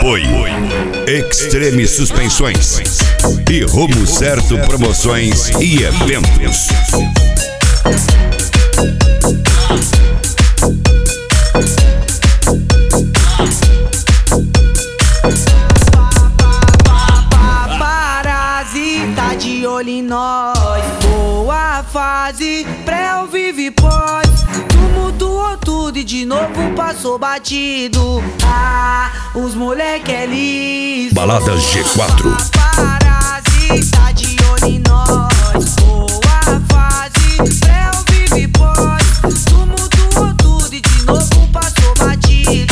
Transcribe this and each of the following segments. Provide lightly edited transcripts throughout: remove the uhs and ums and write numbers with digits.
Apoio Extreme Suspensões e Rumo Certo Promoções e Eventos. Paparazzi tá de olho em nós. Boa fase, pré ou vive pós. Tu mudou tudo e de novo passou batido. Ah, os moleque é liso. Baladas G4. Paparazzi tá de olho em nós. Boa fase, pré ou vive pós. Tu mudou tudo e de novo passou batido.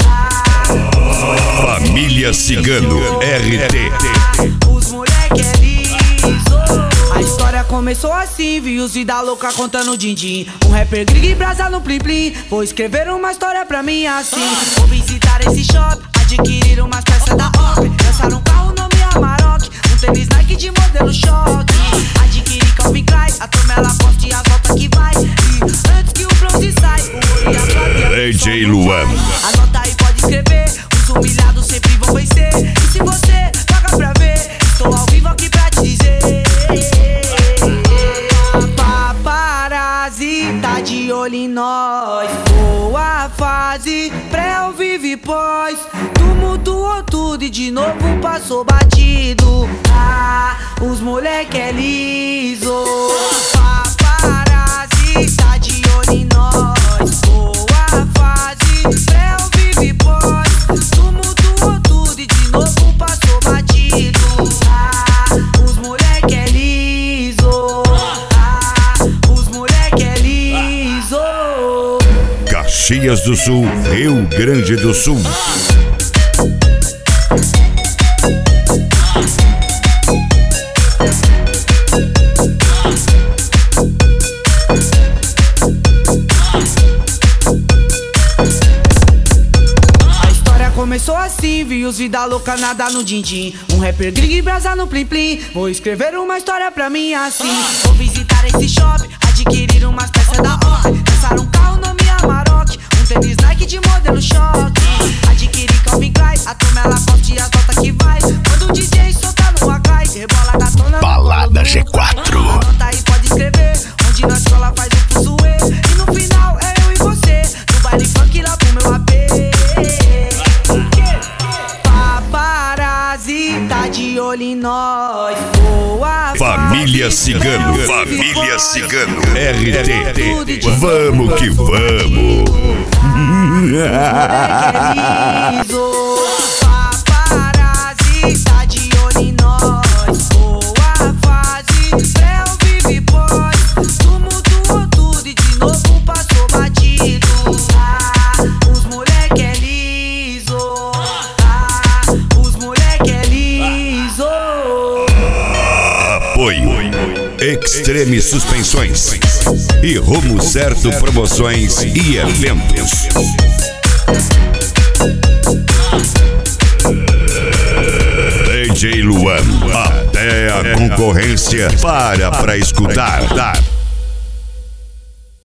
Ah, Família Cigano RT. os moleque é liso. A história começou assim, vi os vida louca contando din-din. Um rapper grig brasa no plim plim. Vou escrever uma história pra mim assim. Vou visitar esse shopping, adquirir umas peças da OP. Lançar um carro nome Amarok, um tênis Nike de modelo choque. Adquirir Calvin Klein, a Tomela Poste e as voltas que vai. E antes que o bronze sai, o olho e a plateia. DJ Luan. Anota aí, pode escrever. Os humilhados sempre vão vencer. E se você paga pra ver, estou ao vivo aqui pra te dizer. Paparazzi tá de olho em nós. Boa fase, pré ou vive pós. Tu mudou tudo e de novo passou batido. Ah, os moleque é liso. Paparazzi tá de olho em nós. Boa fase, pré ou vive pós. Tu mudou tudo e de novo passou batido. Ah, os moleque é liso. Ah, os moleque é liso. Caxias do Sul, Rio Grande do Sul. Começou assim, vi os vida louca nada no din-din. Um rapper grig brasa no plim plim. Vou escrever uma história pra mim assim. Vou visitar esse shopping, adquirir umas peças da OP. Lançar um carro nome Amarok, um tênis Nike de modelo choque. Adquirir Calvin Klein, a Tomela Poste e as voltas que vai. Quando o DJ solta no Akai, rebola gatona. Balada G4. Anota aí, pode escrever. Onde na escola faz o fuzuê. E no final é eu e você, no baile funk lá pro meu AP. Paparazzi tá de olho em nós. Boa Família Cigano. Família Cigano RT. Vamos que vamos. Paparazzi tá de olho em nós. Boa fase, pré ou vive pós. Tu mudou tudo e de novo passou batido. Ah, os moleque é liso. Ah, os moleque é liso. Apoio Extreme Suspensões e Rumo Certo Promoções e Eventos. DJ Luan, até a concorrência para escutar.